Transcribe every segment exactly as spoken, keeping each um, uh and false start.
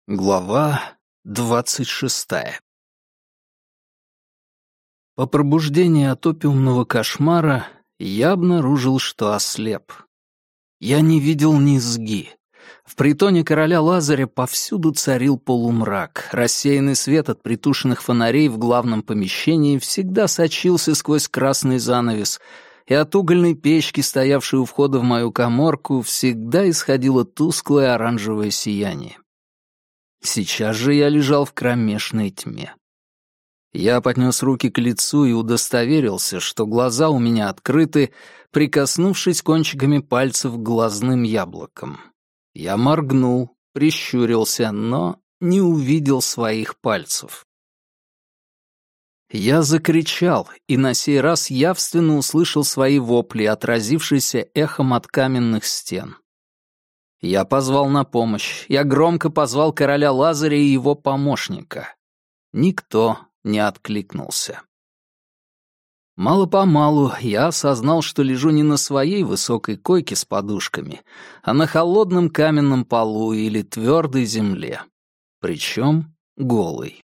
Глава двадцать шестая. По пробуждении от опиумного кошмара я обнаружил, что ослеп. Я не видел низги. В притоне короля Лазаря повсюду царил полумрак. Рассеянный свет от притушенных фонарей в главном помещении всегда сочился сквозь красный занавес, и от угольной печки, стоявшей у входа в мою каморку, всегда исходило тусклое оранжевое сияние. Сейчас же я лежал в кромешной тьме. Я поднес руки к лицу и удостоверился, что глаза у меня открыты, прикоснувшись кончиками пальцев к глазным яблокам. Я моргнул, прищурился, но не увидел своих пальцев. Я закричал, и на сей раз явственно услышал свои вопли, отразившиеся эхом от каменных стен. Я позвал на помощь. Я громко позвал короля Лазаря и его помощника. Никто не откликнулся. Мало-помалу я осознал, что лежу не на своей высокой койке с подушками, а на холодном каменном полу или твердой земле. Причем голый.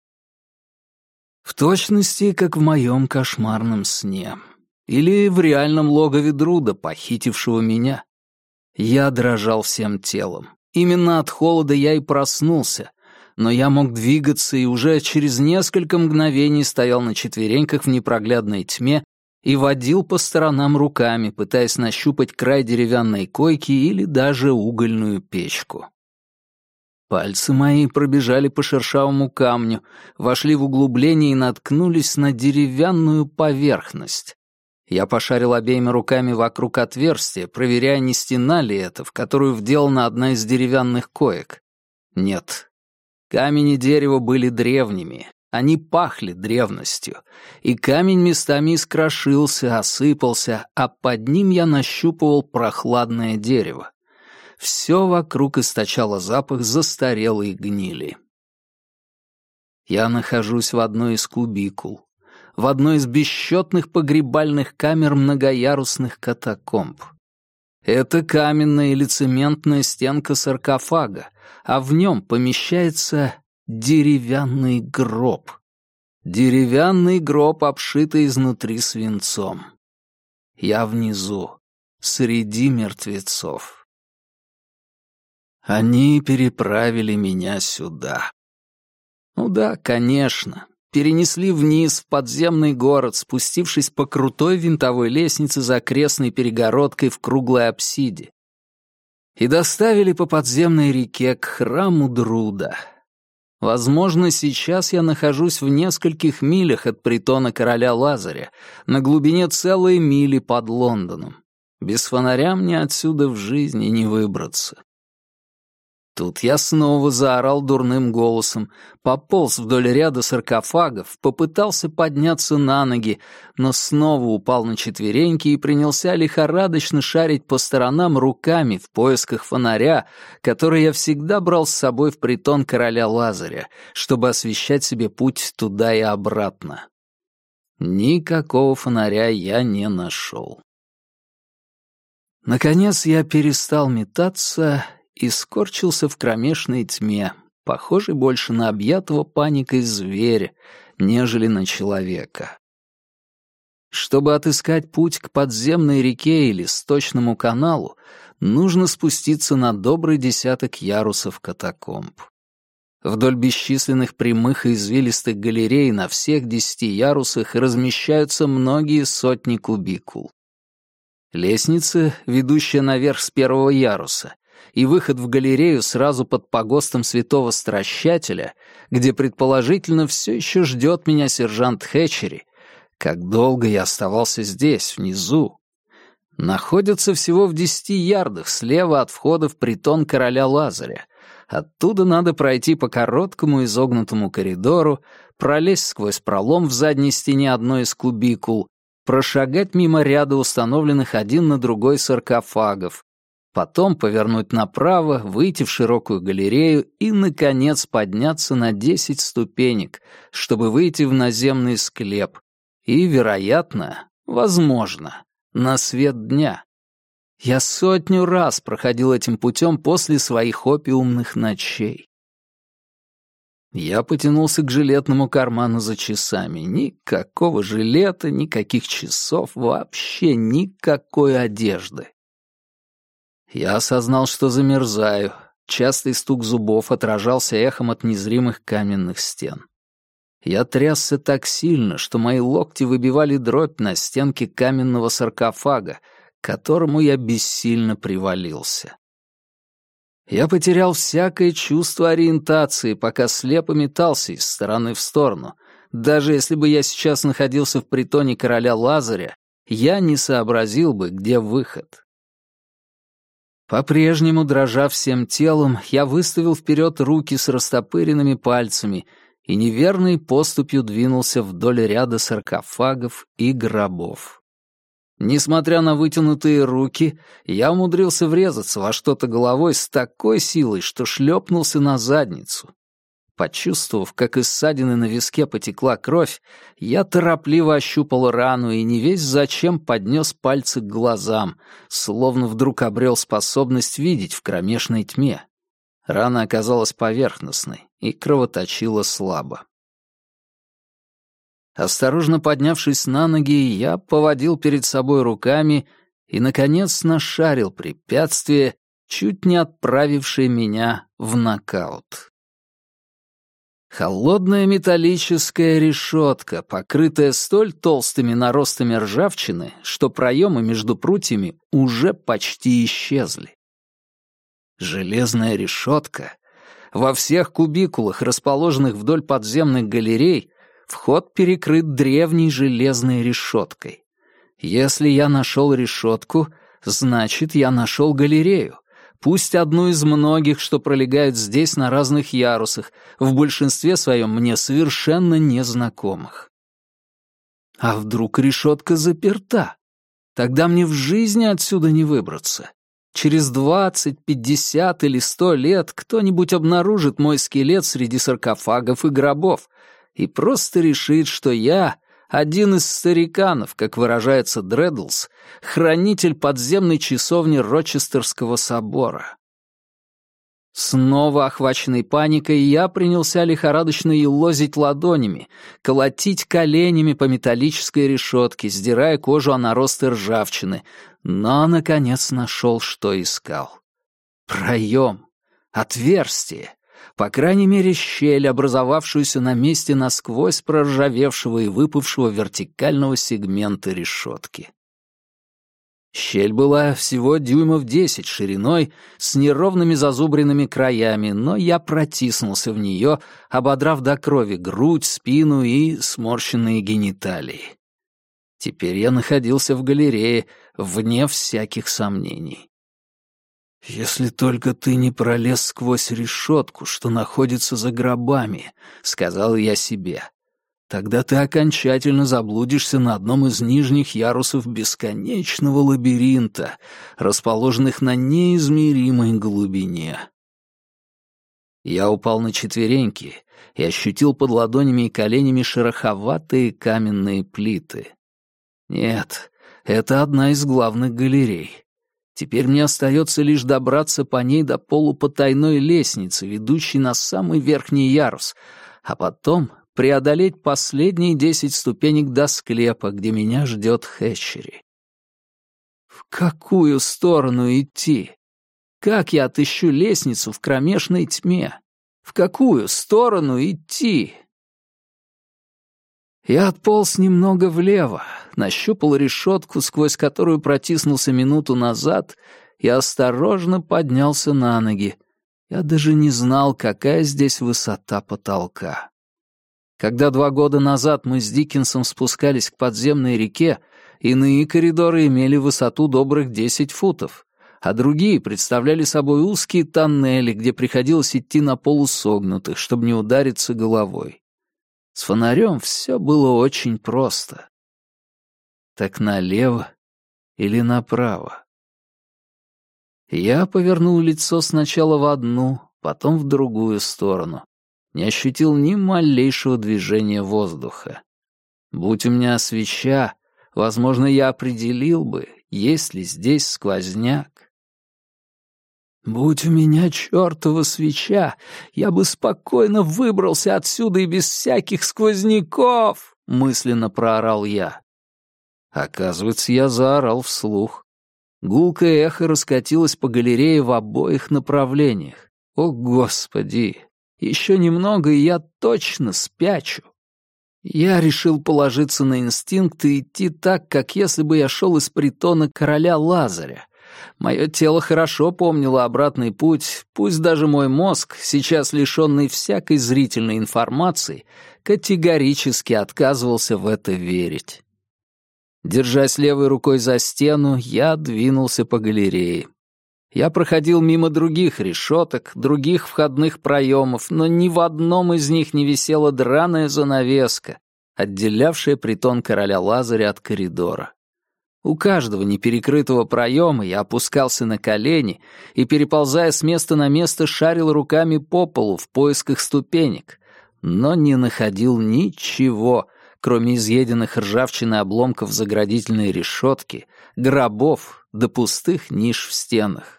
В точности, как в моем кошмарном сне. Или в реальном логове Друда, похитившего меня. Я дрожал всем телом. Именно от холода я и проснулся, но я мог двигаться и уже через несколько мгновений стоял на четвереньках в непроглядной тьме и водил по сторонам руками, пытаясь нащупать край деревянной койки или даже угольную печку. Пальцы мои пробежали по шершавому камню, вошли в углубление и наткнулись на деревянную поверхность. Я пошарил обеими руками вокруг отверстия, проверяя, не стена ли это, в которую вделана одна из деревянных коек. Нет. Камень и дерево были древними. Они пахли древностью. И камень местами искрошился, осыпался, а под ним я нащупывал прохладное дерево. Все вокруг источало запах застарелой гнили. Я нахожусь в одной из кубикул. В одной из бесчетных погребальных камер многоярусных катакомб. Это каменная или цементная стенка саркофага, а в нем помещается деревянный гроб. Деревянный гроб, обшитый изнутри свинцом. Я внизу, среди мертвецов. Они переправили меня сюда. Ну да, конечно. Перенесли вниз в подземный город, спустившись по крутой винтовой лестнице за крестной перегородкой в круглой апсиде. И доставили по подземной реке к храму Друда. Возможно, сейчас я нахожусь в нескольких милях от притона короля Лазаря, на глубине целой мили под Лондоном. Без фонаря мне отсюда в жизни не выбраться. Тут я снова заорал дурным голосом, пополз вдоль ряда саркофагов, попытался подняться на ноги, но снова упал на четвереньки и принялся лихорадочно шарить по сторонам руками в поисках фонаря, который я всегда брал с собой в притон короля Лазаря, чтобы освещать себе путь туда и обратно. Никакого фонаря я не нашел. Наконец я перестал метаться и скорчился в кромешной тьме, похожей больше на объятого паникой зверя, нежели на человека. Чтобы отыскать путь к подземной реке или сточному каналу, нужно спуститься на добрый десяток ярусов катакомб. Вдоль бесчисленных прямых и извилистых галерей на всех десяти ярусах размещаются многие сотни кубикул. Лестница, ведущая наверх с первого яруса, и выход в галерею сразу под погостом святого Стращателя, где, предположительно, все еще ждет меня сержант Хэтчери, как долго я оставался здесь, внизу, находятся всего в десяти ярдах слева от входа в притон короля Лазаря. Оттуда надо пройти по короткому изогнутому коридору, пролезть сквозь пролом в задней стене одной из кубикул, прошагать мимо ряда установленных один на другой саркофагов, потом повернуть направо, выйти в широкую галерею и, наконец, подняться на десять ступенек, чтобы выйти в наземный склеп и, вероятно, возможно, на свет дня. Я сотню раз проходил этим путем после своих опиумных ночей. Я потянулся к жилетному карману за часами. Никакого жилета, никаких часов, вообще никакой одежды. Я осознал, что замерзаю. Частый стук зубов отражался эхом от незримых каменных стен. Я трясся так сильно, что мои локти выбивали дробь на стенке каменного саркофага, к которому я бессильно привалился. Я потерял всякое чувство ориентации, пока слепо метался из стороны в сторону. Даже если бы я сейчас находился в притоне короля Лазаря, я не сообразил бы, где выход. По-прежнему, дрожа всем телом, я выставил вперед руки с растопыренными пальцами и неверной поступью двинулся вдоль ряда саркофагов и гробов. Несмотря на вытянутые руки, я умудрился врезаться во что-то головой с такой силой, что шлепнулся на задницу. Почувствовав, как из ссадины на виске потекла кровь, я торопливо ощупал рану и не весь зачем поднес пальцы к глазам, словно вдруг обрел способность видеть в кромешной тьме. Рана оказалась поверхностной и кровоточила слабо. Осторожно поднявшись на ноги, я поводил перед собой руками и, наконец, нашарил препятствие, чуть не отправившее меня в нокаут. Холодная металлическая решетка, покрытая столь толстыми наростами ржавчины, что проемы между прутьями уже почти исчезли. Железная решетка. Во всех кубикулах, расположенных вдоль подземных галерей, вход перекрыт древней железной решеткой. Если я нашел решетку, значит, я нашел галерею, пусть одну из многих, что пролегают здесь на разных ярусах, в большинстве своем мне совершенно незнакомых. А вдруг решетка заперта? Тогда мне в жизни отсюда не выбраться. Через двадцать, пятьдесят или сто лет кто-нибудь обнаружит мой скелет среди саркофагов и гробов, и просто решит, что я один из стариканов, как выражается Дреддлс, хранитель подземной часовни Рочестерского собора. Снова охваченный паникой, я принялся лихорадочно елозить ладонями, колотить коленями по металлической решетке, сдирая кожу о наросты ржавчины, но, наконец, нашел, что искал. Проем, отверстие. По крайней мере, щель, образовавшуюся на месте насквозь проржавевшего и выпавшего вертикального сегмента решетки. Щель была всего дюймов десять шириной, с неровными зазубренными краями, но я протиснулся в нее, ободрав до крови грудь, спину и сморщенные гениталии. Теперь я находился в галерее, вне всяких сомнений. «Если только ты не пролез сквозь решетку, что находится за гробами», — сказал я себе, — «тогда ты окончательно заблудишься на одном из нижних ярусов бесконечного лабиринта, расположенных на неизмеримой глубине». Я упал на четвереньки и ощутил под ладонями и коленями шероховатые каменные плиты. Нет, это одна из главных галерей. Теперь мне остается лишь добраться по ней до полупотайной лестницы, ведущей на самый верхний ярус, а потом преодолеть последние десять ступенек до склепа, где меня ждет Хэтчери. В какую сторону идти? Как я отыщу лестницу в кромешной тьме? В какую сторону идти? Я отполз немного влево, нащупал решетку, сквозь которую протиснулся минуту назад, и осторожно поднялся на ноги. Я даже не знал, какая здесь высота потолка. Когда два года назад мы с Диккенсом спускались к подземной реке, иные коридоры имели высоту добрых десять футов, а другие представляли собой узкие тоннели, где приходилось идти на полусогнутых, чтобы не удариться головой. С фонарем все было очень просто. Так налево или направо? Я повернул лицо сначала в одну, потом в другую сторону. Не ощутил ни малейшего движения воздуха. Будь у меня свеча, возможно, я определил бы, есть ли здесь сквозняк. «Будь у меня чертова свеча, я бы спокойно выбрался отсюда и без всяких сквозняков!» — мысленно проорал я. Оказывается, я заорал вслух. Гулкое эхо раскатилось по галерее в обоих направлениях. О, Господи! Еще немного, и я точно спячу. Я решил положиться на инстинкт и идти так, как если бы я шел из притона короля Лазаря. Мое тело хорошо помнило обратный путь, пусть даже мой мозг, сейчас лишенный всякой зрительной информации, категорически отказывался в это верить. Держась левой рукой за стену, я двинулся по галерее. Я проходил мимо других решеток, других входных проемов, но ни в одном из них не висела драная занавеска, отделявшая притон короля Лазаря от коридора. У каждого неперекрытого проема я опускался на колени и, переползая с места на место, шарил руками по полу в поисках ступенек, но не находил ничего, кроме изъеденных ржавчиной обломков заградительной решетки, гробов да пустых ниш в стенах.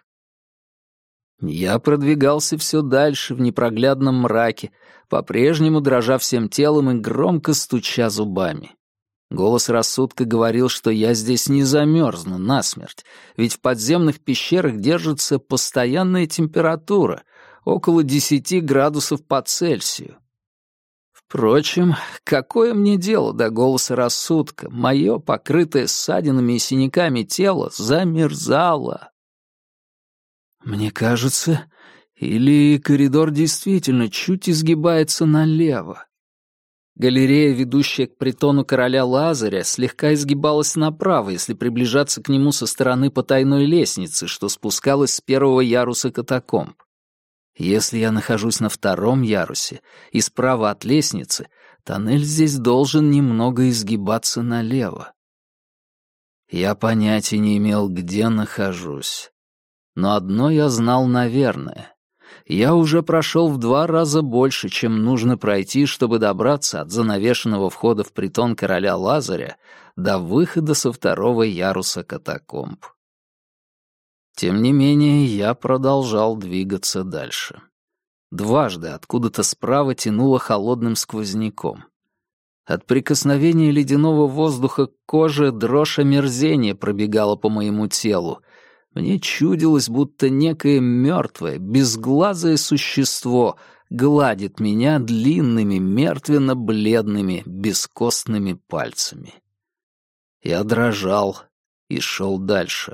Я продвигался все дальше в непроглядном мраке, по-прежнему дрожа всем телом и громко стуча зубами. Голос рассудка говорил, что я здесь не замерзну насмерть, ведь в подземных пещерах держится постоянная температура, около десяти градусов по Цельсию. Впрочем, какое мне дело до голоса рассудка? Мое, покрытое ссадинами и синяками тело, замерзало. Мне кажется, или коридор действительно чуть изгибается налево. Галерея, ведущая к притону короля Лазаря, слегка изгибалась направо, если приближаться к нему со стороны потайной лестницы, что спускалась с первого яруса катакомб. Если я нахожусь на втором ярусе и справа от лестницы, тоннель здесь должен немного изгибаться налево. Я понятия не имел, где нахожусь. Но одно я знал, наверное. Я уже прошел в два раза больше, чем нужно пройти, чтобы добраться от занавешенного входа в притон короля Лазаря до выхода со второго яруса катакомб. Тем не менее, я продолжал двигаться дальше. Дважды откуда-то справа тянуло холодным сквозняком. От прикосновения ледяного воздуха к коже дрожь омерзения пробегала по моему телу. Мне чудилось, будто некое мертвое, безглазое существо гладит меня длинными, мертвенно-бледными, бескостными пальцами. Я дрожал и шел дальше.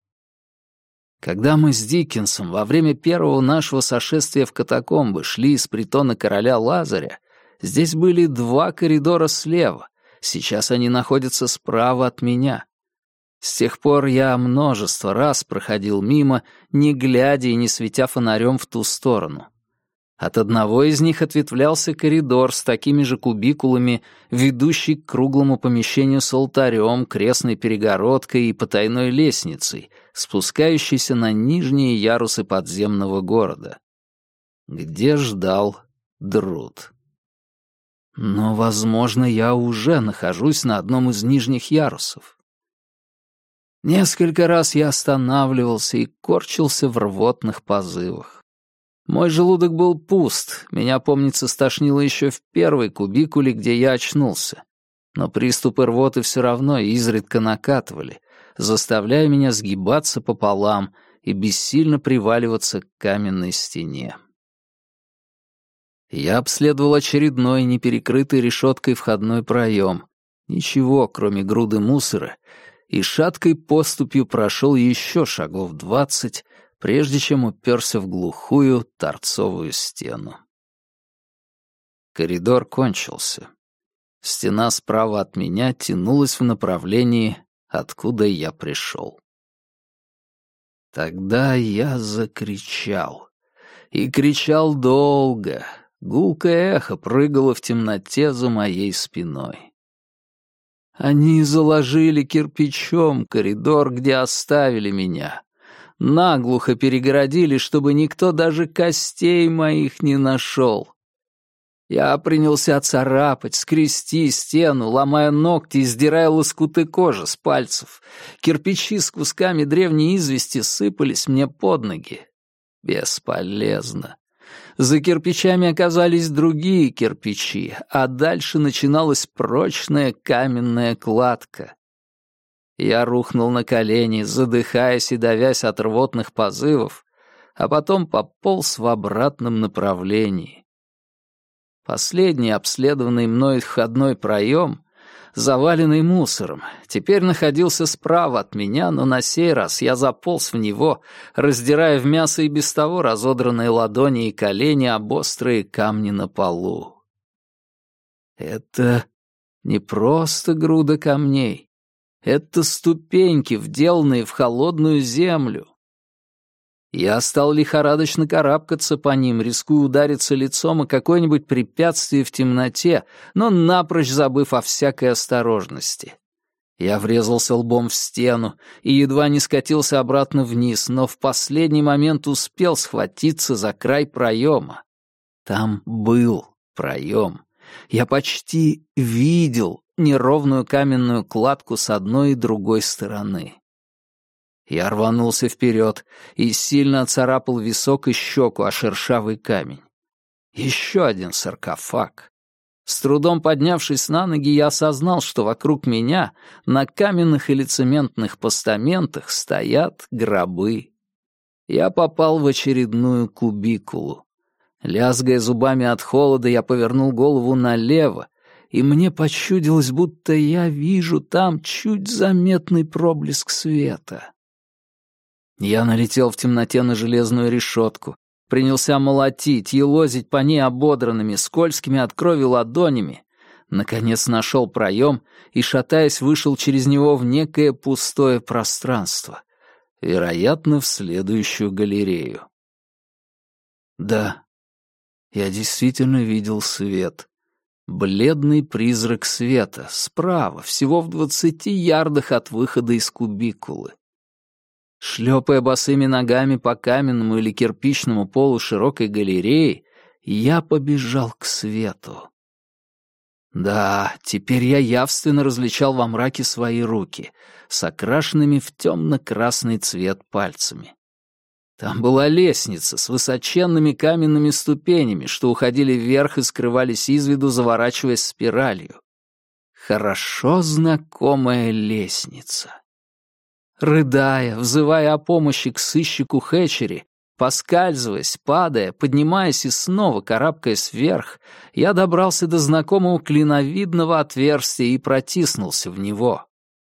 Когда мы с Диккенсом во время первого нашего сошествия в катакомбы шли из притона короля Лазаря, здесь были два коридора слева, сейчас они находятся справа от меня. С тех пор я множество раз проходил мимо, не глядя и не светя фонарем в ту сторону. От одного из них ответвлялся коридор с такими же кубикулами, ведущий к круглому помещению с алтарем, крестной перегородкой и потайной лестницей, спускающейся на нижние ярусы подземного города, где ждал Друд. Но, возможно, я уже нахожусь на одном из нижних ярусов. Несколько раз я останавливался и корчился в рвотных позывах. Мой желудок был пуст, меня, помнится, стошнило еще в первой кубикуле, где я очнулся. Но приступы рвоты все равно изредка накатывали, заставляя меня сгибаться пополам и бессильно приваливаться к каменной стене. Я обследовал очередной неперекрытый решеткой входной проем. Ничего, кроме груды мусора, и шаткой поступью прошел еще шагов двадцать, прежде чем уперся в глухую торцовую стену. Коридор кончился. Стена справа от меня тянулась в направлении, откуда я пришел. Тогда я закричал. И кричал долго. Гулкое эхо прыгало в темноте за моей спиной. Они заложили кирпичом коридор, где оставили меня. Наглухо перегородили, чтобы никто даже костей моих не нашел. Я принялся царапать, скрести стену, ломая ногти и сдирая лоскуты кожи с пальцев. Кирпичи с кусками древней извести сыпались мне под ноги. Бесполезно. За кирпичами оказались другие кирпичи, а дальше начиналась прочная каменная кладка. Я рухнул на колени, задыхаясь и давясь от рвотных позывов, а потом пополз в обратном направлении. Последний обследованный мной входной проем, заваленный мусором, теперь находился справа от меня, но на сей раз я заполз в него, раздирая в мясо и без того разодранные ладони и колени об острые камни на полу. Это не просто груда камней. Это ступеньки, вделанные в холодную землю. Я стал лихорадочно карабкаться по ним, рискуя удариться лицом о какое-нибудь препятствие в темноте, но напрочь забыв о всякой осторожности. Я врезался лбом в стену и едва не скатился обратно вниз, но в последний момент успел схватиться за край проема. Там был проем. Я почти видел неровную каменную кладку с одной и другой стороны. Я рванулся вперед и сильно оцарапал висок и щеку о шершавый камень. Еще один саркофаг. С трудом поднявшись на ноги, я осознал, что вокруг меня на каменных или цементных постаментах стоят гробы. Я попал в очередную кубикулу. Лязгая зубами от холода, я повернул голову налево, и мне почудилось, будто я вижу там чуть заметный проблеск света. Я налетел в темноте на железную решетку, принялся молотить, елозить по ней ободранными, скользкими от крови ладонями, наконец нашел проем и, шатаясь, вышел через него в некое пустое пространство, вероятно, в следующую галерею. Да, я действительно видел свет. Бледный призрак света, справа, всего в двадцати ярдах от выхода из кубикулы. Шлепая босыми ногами по каменному или кирпичному полу широкой галереи, я побежал к свету. Да, теперь я явственно различал во мраке свои руки, с окрашенными в темно-красный цвет пальцами. Там была лестница с высоченными каменными ступенями, что уходили вверх и скрывались из виду, заворачиваясь спиралью. Хорошо знакомая лестница. Рыдая, взывая о помощи к сыщику Хэтчери, поскальзываясь, падая, поднимаясь и снова карабкаясь вверх, я добрался до знакомого клиновидного отверстия и протиснулся в него.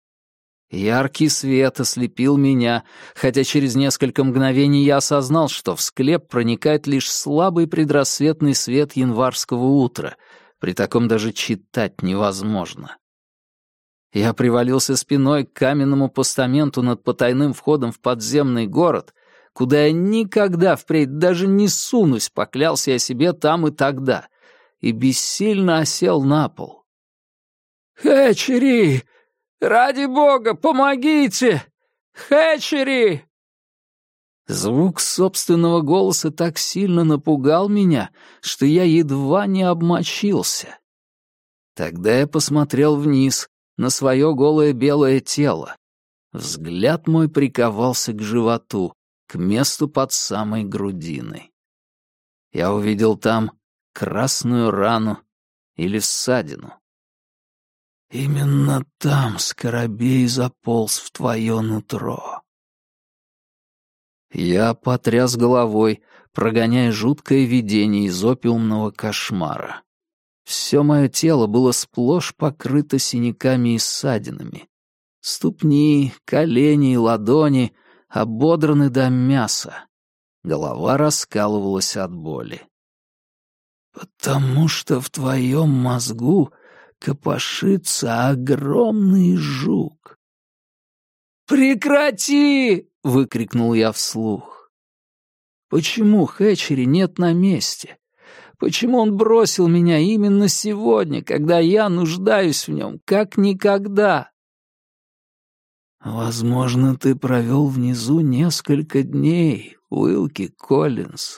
Яркий свет ослепил меня, хотя через несколько мгновений я осознал, что в склеп проникает лишь слабый предрассветный свет январского утра, при таком даже читать невозможно. Я привалился спиной к каменному постаменту над потайным входом в подземный город, куда я никогда впредь даже не сунусь, поклялся я себе там и тогда, и бессильно осел на пол. «Хэтчери! Ради бога, помогите! Хэтчери!» Звук собственного голоса так сильно напугал меня, что я едва не обмочился. Тогда я посмотрел вниз, на свое голое белое тело. Взгляд мой приковался к животу, к месту под самой грудиной. Я увидел там красную рану или ссадину. Именно там скоробей заполз в твое нутро. Я потряс головой, прогоняя жуткое видение из опиумного кошмара. Все мое тело было сплошь покрыто синяками и ссадинами. Ступни, колени и ладони ободраны до мяса. Голова раскалывалась от боли. «Потому что в твоем мозгу копошится огромный жук». «Прекрати!» — выкрикнул я вслух. «Почему Хэтчери нет на месте? Почему он бросил меня именно сегодня, когда я нуждаюсь в нем, как никогда?» «Возможно, ты провел внизу несколько дней, Уилки Коллинз».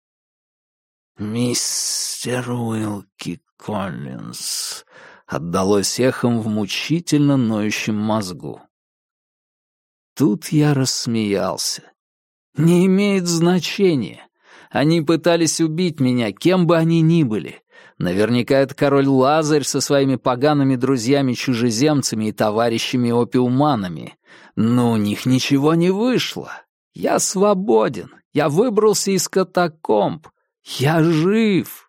«Мистер Уилки Коллинз», — отдалось эхом в мучительно ноющем мозгу. Тут я рассмеялся. Не имеет значения. Они пытались убить меня, кем бы они ни были. Наверняка это король Лазарь со своими погаными друзьями-чужеземцами и товарищами-опиуманами. Но у них ничего не вышло. Я свободен. Я выбрался из катакомб. Я жив.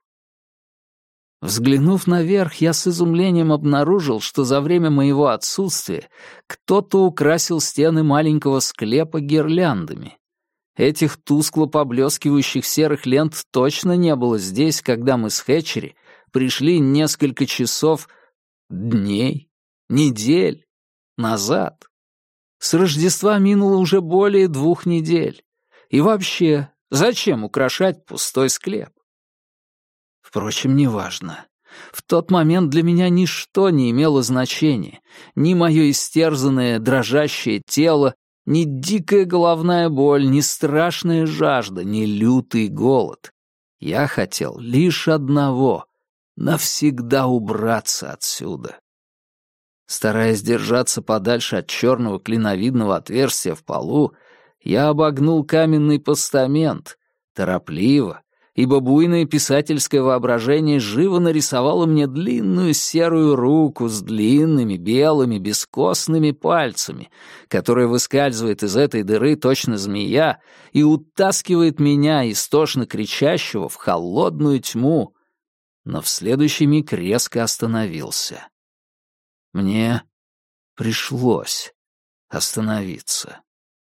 Взглянув наверх, я с изумлением обнаружил, что за время моего отсутствия кто-то украсил стены маленького склепа гирляндами. Этих тускло поблескивающих серых лент точно не было здесь, когда мы с Хэтчери пришли несколько часов, дней, недель назад. С Рождества минуло уже более двух недель. И вообще, зачем украшать пустой склеп? Впрочем, неважно. В тот момент для меня ничто не имело значения. Ни мое истерзанное, дрожащее тело, ни дикая головная боль, ни страшная жажда, ни лютый голод. Я хотел лишь одного — навсегда убраться отсюда. Стараясь держаться подальше от черного клиновидного отверстия в полу, я обогнул каменный постамент, торопливо, ибо буйное писательское воображение живо нарисовало мне длинную серую руку с длинными, белыми, бескостными пальцами, которая выскальзывает из этой дыры точно змея и утаскивает меня, истошно кричащего, в холодную тьму, но в следующий миг резко остановился. Мне пришлось остановиться.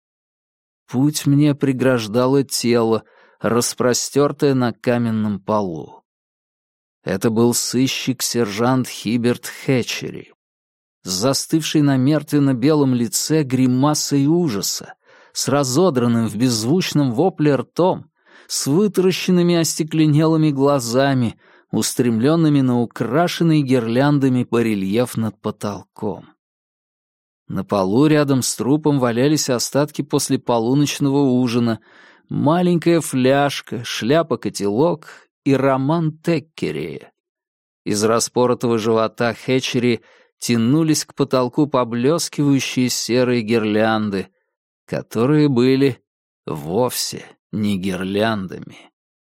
Путь мне преграждало тело, распростертое на каменном полу. Это был сыщик-сержант Хиберт Хэтчери, с застывшей на мертвенно-белом лице гримасой ужаса, с разодранным в беззвучном вопле ртом, с вытаращенными остекленелыми глазами, устремленными на украшенный гирляндами барельеф над потолком. На полу рядом с трупом валялись остатки после полуночного ужина, маленькая фляжка, шляпа-котелок и роман Теккери. Из распоротого живота Хэтчери тянулись к потолку поблескивающие серые гирлянды, которые были вовсе не гирляндами.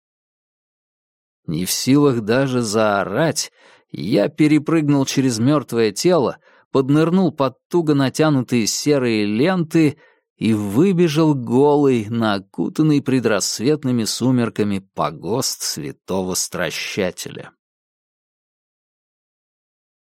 Не в силах даже заорать, я перепрыгнул через мертвое тело, поднырнул под туго натянутые серые ленты и выбежал голый на окутанный предрассветными сумерками погост святого Стращателя.